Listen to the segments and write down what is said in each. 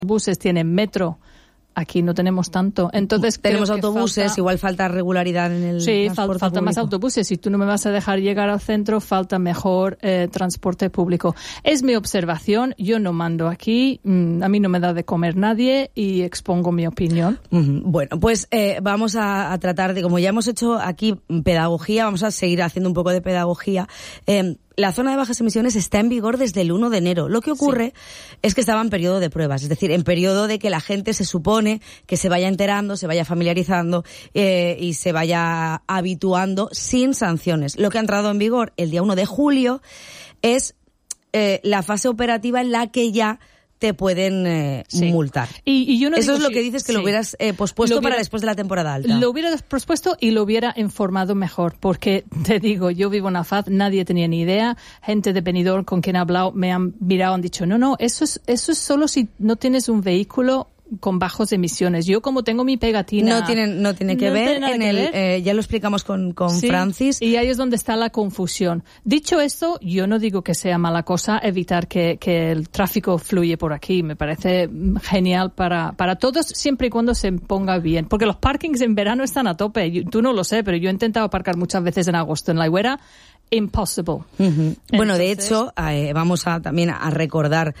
buses tienen metro. Aquí no tenemos tanto. Entonces tenemos autobuses, igual falta regularidad en el transporte falta público. Más autobuses. Si tú no me vas a dejar llegar al centro, falta mejor transporte público. Es mi observación. Yo no mando aquí. A mí no me da de comer nadie y expongo mi opinión. Bueno, pues vamos a tratar de, como ya hemos hecho aquí pedagogía, vamos a seguir haciendo un poco de pedagogía. La zona de bajas emisiones está en vigor desde el 1 de enero. Lo que ocurre es que estaba en periodo de pruebas, es decir, en periodo de que la gente se supone que se vaya enterando, se vaya familiarizando y se vaya habituando sin sanciones. Lo que ha entrado en vigor el día 1 de julio es la fase operativa en la que ya te pueden multar. Y yo no Eso digo es lo que dices, que lo hubieras pospuesto para después de la temporada alta. Lo hubiera pospuesto y lo hubiera informado mejor, porque te digo, yo vivo en Afad, nadie tenía ni idea, gente de Benidorm con quien he hablado me han mirado, han dicho, no, eso es solo si no tienes un vehículo con bajos emisiones. Yo como tengo mi pegatina... No tiene que ver. Ya lo explicamos con Francis. Y ahí es donde está la confusión. Dicho esto, yo no digo que sea mala cosa evitar que el tráfico fluye por aquí. Me parece genial para todos, siempre y cuando se ponga bien. Porque los parkings en verano están a tope. Tú no lo sé, pero yo he intentado aparcar muchas veces en agosto en La Higuera. Impossible. Bueno, de hecho, vamos también a recordar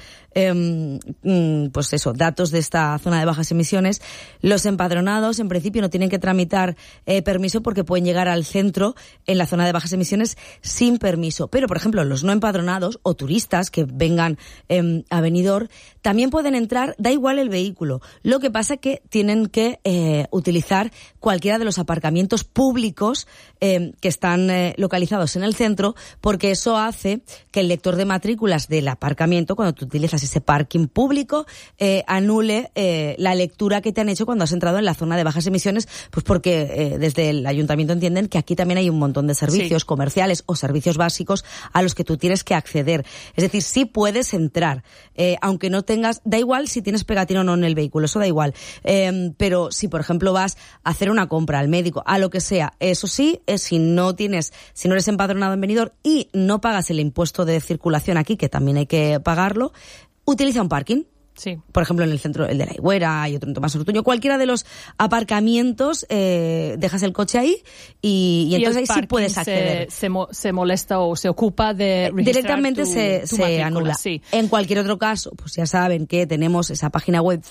pues eso, datos de esta zona de bajas emisiones. Los empadronados en principio no tienen que tramitar permiso porque pueden llegar al centro en la zona de bajas emisiones sin permiso. Pero, por ejemplo, los no empadronados o turistas que vengan a Benidorm también pueden entrar, da igual el vehículo. Lo que pasa es que tienen que utilizar cualquiera de los aparcamientos públicos que están localizados en el centro, porque eso hace que el lector de matrículas del aparcamiento, cuando tú utilizas ese parking público, anule la lectura que te han hecho cuando has entrado en la zona de bajas emisiones, pues porque desde el ayuntamiento entienden que aquí también hay un montón de servicios comerciales o servicios básicos a los que tú tienes que acceder. Es decir, sí puedes entrar, aunque no tengas, da igual si tienes pegatina o no en el vehículo, eso da igual. Pero si, por ejemplo, vas a hacer una compra al médico, a lo que sea, eso sí, si no eres empadronado en Benidorm y no pagas el impuesto de circulación aquí, que también hay que pagarlo, utiliza un parking. Sí. Por ejemplo, en el centro, el de La Higuera y otro en Tomás Ortuño, cualquiera de los aparcamientos, dejas el coche ahí y entonces ahí sí puedes acceder. Se molesta o se ocupa de registrar directamente se anula. Sí. En cualquier otro caso, pues ya saben que tenemos esa página web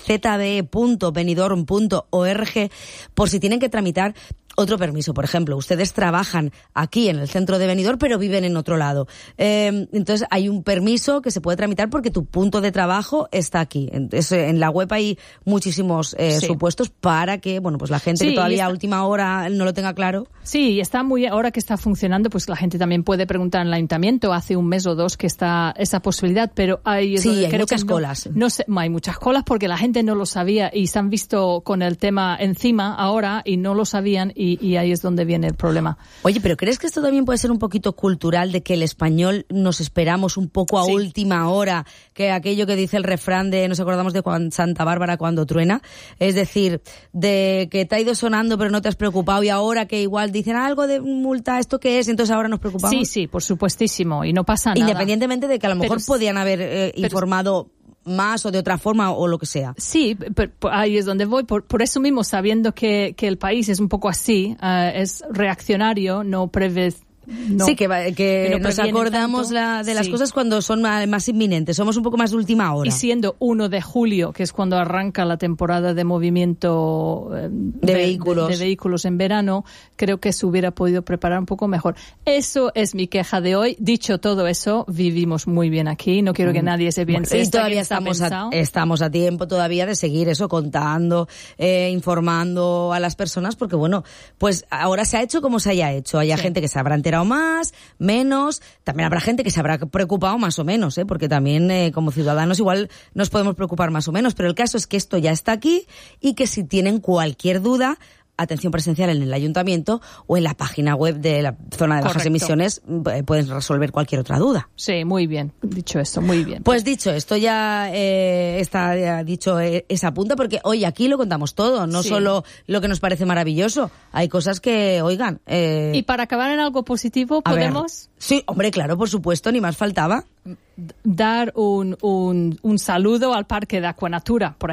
zbe.benidorm.org por si tienen que tramitar otro permiso. Por ejemplo, ustedes trabajan aquí en el centro de Benidorm, pero viven en otro lado. Entonces hay un permiso que se puede tramitar porque tu punto de trabajo está aquí. Entonces, en la web hay muchísimos supuestos para que, bueno, pues la gente que todavía a última hora no lo tenga claro. Sí, y está ahora que está funcionando, pues la gente también puede preguntar en el ayuntamiento. Hace un mes o dos que está esa posibilidad, pero hay muchas colas. No sé, hay muchas colas porque la gente no lo sabía y se han visto con el tema encima ahora y no lo sabían. Y ahí es donde viene el problema. Oye, pero ¿crees que esto también puede ser un poquito cultural, de que el español nos esperamos un poco a última hora, que aquello que dice el refrán de nos acordamos de Santa Bárbara cuando truena? Es decir, de que te ha ido sonando pero no te has preocupado y ahora que igual dicen algo de multa, ¿esto qué es? Entonces ahora nos preocupamos. Sí, por supuestísimo, y no pasa nada. Independientemente de que a lo mejor podían haber informado más o de otra forma o lo que sea. Sí, pero ahí es donde voy. Por eso mismo, sabiendo que el país es un poco así, es reaccionario, no prevé. No, sí, que nos acordamos de las cosas cuando son más inminentes. Somos un poco más de última hora. Y siendo 1 de julio, que es cuando arranca la temporada de movimiento de vehículos en verano, creo que se hubiera podido preparar un poco mejor. Eso es mi queja de hoy. Dicho todo eso, vivimos muy bien aquí. No quiero que nadie se piense. Y todavía estamos a tiempo todavía de seguir eso, contando, informando a las personas, porque bueno, pues ahora se ha hecho como se haya hecho. Hay gente que se habrá enterado más, menos, también habrá gente que se habrá preocupado más o menos, porque también como ciudadanos igual nos podemos preocupar más o menos, pero el caso es que esto ya está aquí y que si tienen cualquier duda, atención presencial en el ayuntamiento o en la página web de la zona de bajas emisiones puedes resolver cualquier otra duda. Sí, muy bien. Dicho esto, muy bien. Pues dicho esto, ya está ya dicho esa punta, porque hoy aquí lo contamos todo, no solo lo que nos parece maravilloso. Hay cosas que, oigan... Y para acabar en algo positivo, ¿podemos...? Sí, hombre, claro, por supuesto, ni más faltaba. Dar un saludo al Parque de Acuanatura, por